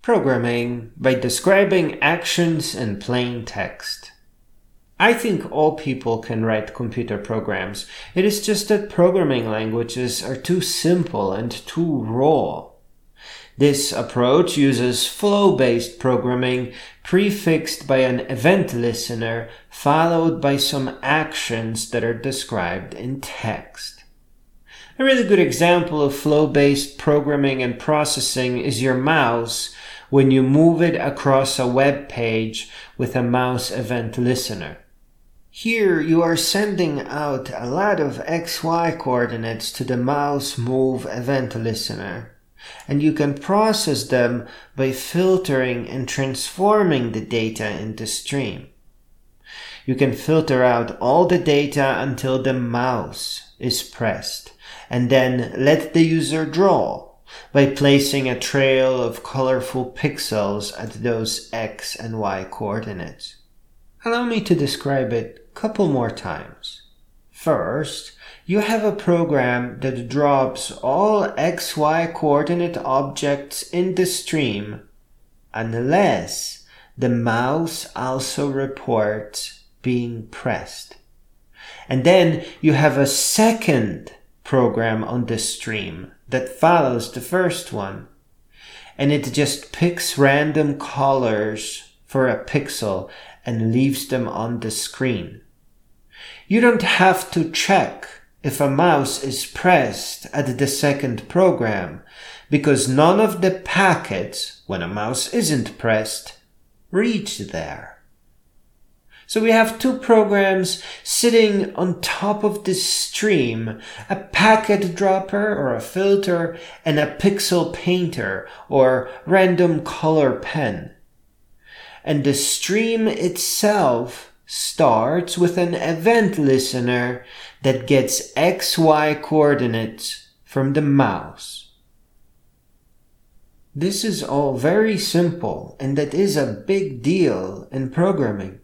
Programming by describing actions in plain text. I think all people can write computer programs. It is just that programming languages are too simple and too raw. This approach uses flow-based programming prefixed by an event listener followed by some actions that are described in text. A really good example of flow-based programming and processing is your mouse when you move it across a web page with a mouse event listener. Here you are sending out a lot of XY coordinates to the mouse move event listener, and you can process them by filtering and transforming the data into stream. You can filter out all the data until the mouse is pressed, and then let the user draw by placing a trail of colorful pixels at those X and Y coordinates. Allow me to describe it a couple more times. First, you have a program that drops all XY coordinate objects in the stream unless the mouse also reports being pressed. And then you have a second program on the stream that follows the first one, and it just picks random colors for a pixel and leaves them on the screen. You don't have to check if a mouse is pressed at the second program, because none of the packets, when a mouse isn't pressed, reach there. So we have two programs sitting on top of this stream, a packet dropper or a filter and a pixel painter or random color pen. And the stream itself starts with an event listener that gets XY coordinates from the mouse. This is all very simple, and that is a big deal in programming.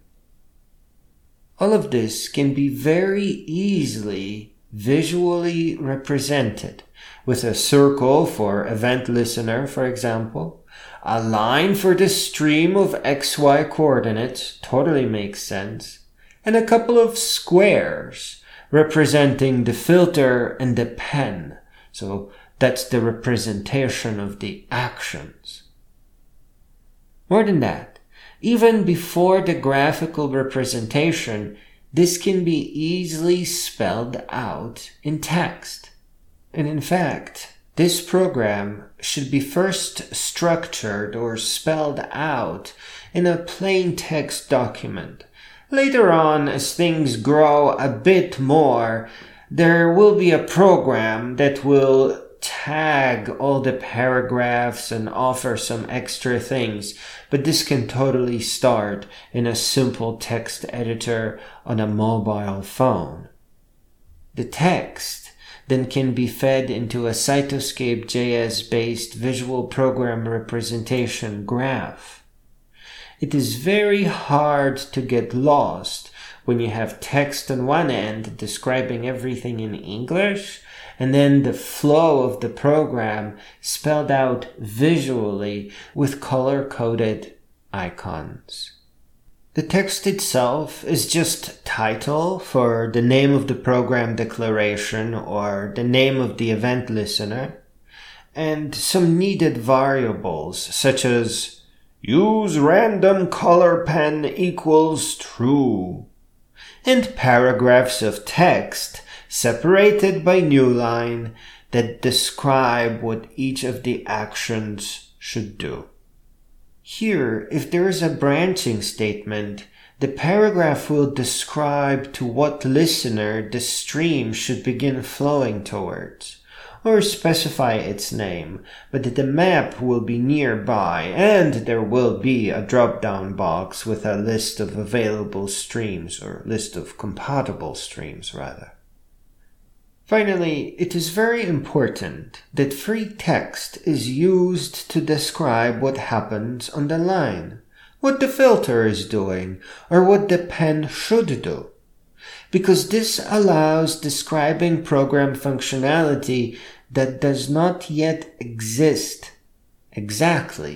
All of this can be very easily visually represented with a circle for event listener, for example, a line for the stream of XY coordinates, totally makes sense, and a couple of squares representing the filter and the pen. So that's the representation of the actions. More than that, even before the graphical representation, this can be easily spelled out in text. And in fact, this program should be first structured or spelled out in a plain text document. Later on, as things grow a bit more, there will be a program that will tag all the paragraphs and offer some extra things, but this can totally start in a simple text editor on a mobile phone. The text then can be fed into a Cytoscape.js based visual program representation graph. It is very hard to get lost when you have text on one end describing everything in English, and then the flow of the program spelled out visually with color-coded icons. The text itself is just title for the name of the program declaration or the name of the event listener, and some needed variables such as use random color pen equals true, and paragraphs of text separated by new line that describe what each of the actions should do. Here, if there is a branching statement, the paragraph will describe to what listener the stream should begin flowing towards, or specify its name, but the map will be nearby, and there will be a drop-down box with a list of available streams, or list of compatible streams, rather. Finally, it is very important that free text is used to describe what happens on the line, what the filter is doing, or what the pen should do, because this allows describing program functionality that does not yet exist exactly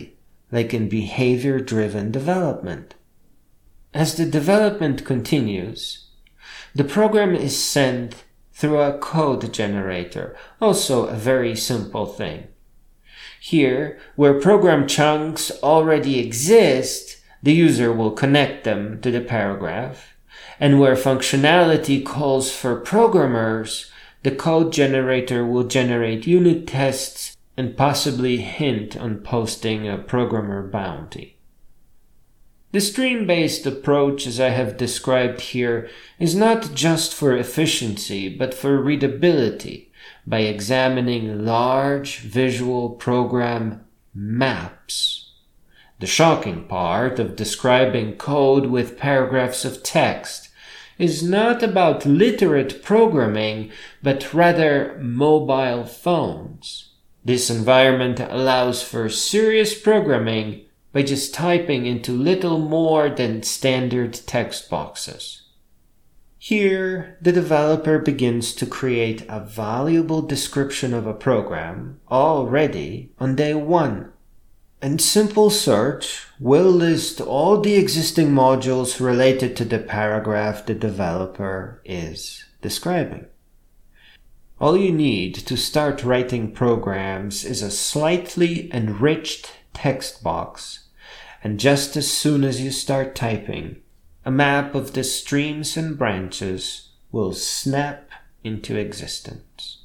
like in behavior-driven development. As the development continues, the program is sent through a code generator, also a very simple thing. Here, where program chunks already exist, the user will connect them to the paragraph, and where functionality calls for programmers, the code generator will generate unit tests and possibly hint on posting a programmer bounty. The stream-based approach, as I have described here, is not just for efficiency, but for readability by examining large visual program maps. The shocking part of describing code with paragraphs of text is not about literate programming, but rather mobile phones. This environment allows for serious programming by just typing into little more than standard text boxes. Here, the developer begins to create a valuable description of a program already on day one. And simple search will list all the existing modules related to the paragraph the developer is describing. All you need to start writing programs is a slightly enriched text box, and just as soon as you start typing, a map of the streams and branches will snap into existence.